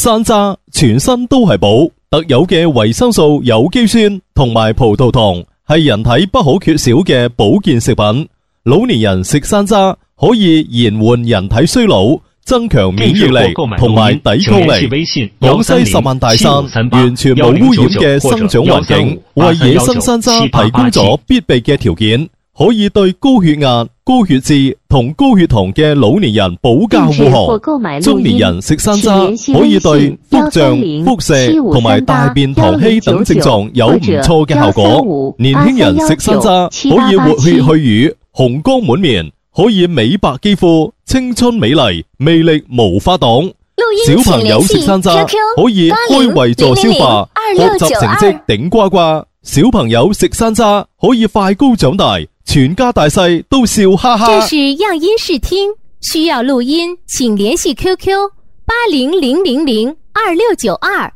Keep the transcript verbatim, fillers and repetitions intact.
山楂，全身都係寶。特有嘅維生素、有機酸同埋葡萄糖係人體不可缺少嘅保健食品。老年人食山楂可以延緩人體衰老，增強免疫力同埋抵抗力。廣西十萬大山完全冇污染嘅生長環境，為野生山楂提供咗必備嘅條件，可以對高血壓、高血脂同高血糖嘅老年人保駕護航。中年人食山楂可以對腹脹、腹瀉同埋大便溏稀等症狀有唔錯嘅效果。年輕人食山楂可以活血去瘀、紅光滿面，可以美白肌膚、青春美麗，魅力無法擋。小朋友食山楂可以開胃助消化，學習成績頂呱呱。小朋友食山楂可以快高長大，全家大細都笑哈哈。 這是樣音視聽，需要錄音請聯繫 Q Q 八零零零零二六九二。